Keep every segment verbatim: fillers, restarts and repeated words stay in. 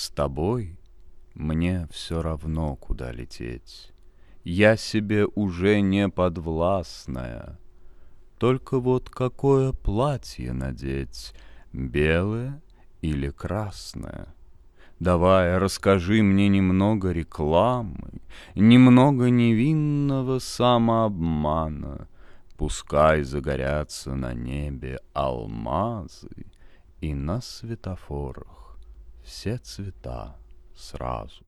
С тобой мне все равно, куда лететь. Я себе уже не подвластная. Только вот какое платье надеть, белое или красное? Давай, расскажи мне немного рекламы, немного невинного самообмана. Пускай загорятся на небе алмазы, и на светофорах все цвета сразу.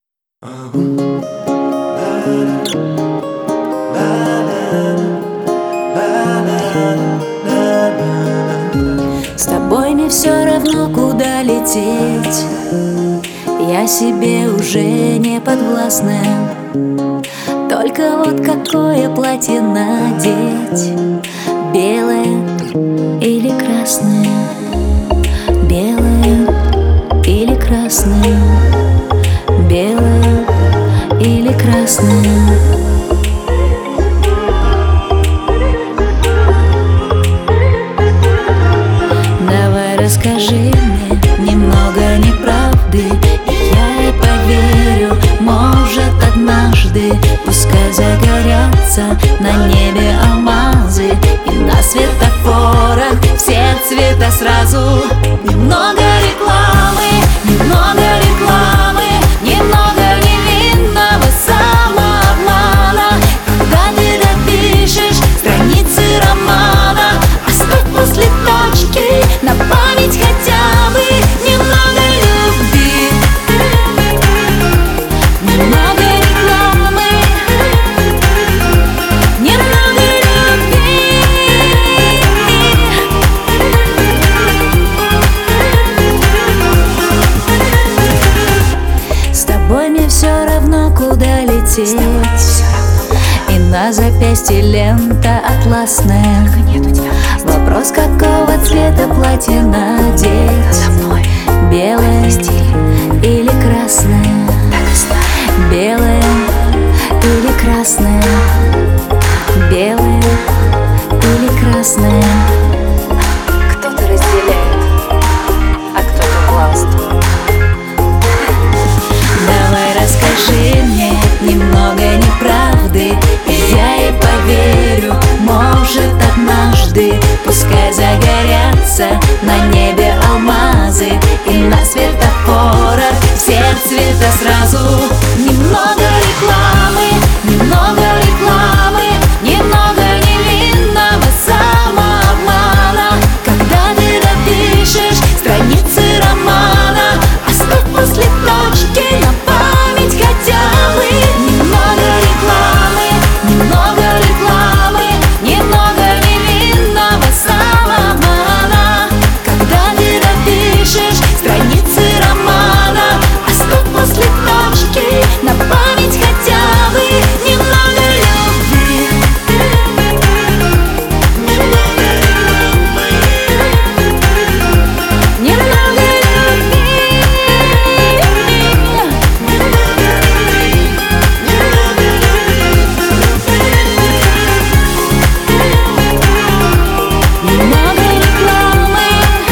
С тобой мне все равно, куда лететь. Я себе уже не подвластная. Только вот какое платье надеть, белое или красное? Белое или красное? Белое или красное? Давай расскажи мне немного неправды, и я и поверю, может, однажды. Пускай загорятся на небе алмазы, и на светофорах все цвета сразу. Немного рекламы, немного рекламы, немного невинного самообмана. Когда ты допишешь страницы романа, оставь после точки на память хотя бы немного любви. Немного рекламы, немного любви. С тобой мне все равно, куда лететь, и на запястье лента атласная. Вопрос, какого цвета платье надеть, белое или красное? Белое или красное? Белое или красное? Кто-то разделяет, а кто-то властвует. Давай расскажи мне немного неправды, и я и поверю, может, однажды. Пускай загорятся на небе алмазы, и на светофорах все цвета сразу. Немного рекламы, немного рекламы, немного невинного самообмана. Когда ты допишешь страницы романа, оставь после точки на память хотя бы немного рекламы, немного рекламы, немного невинного самообмана. Когда ты допишешь страницы романа, оставь после точки на память хотя бы немного любви. Немного любви. Немного любви. Немного рекламы,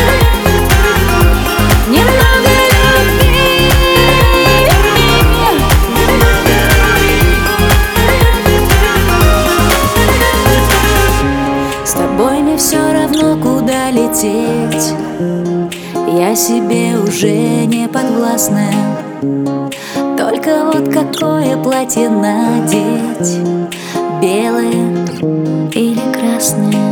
немного любви. С тобой мне все равно, куда лететь. Я себе уже не подвластная. Только вот какое платье надеть, белое или красное?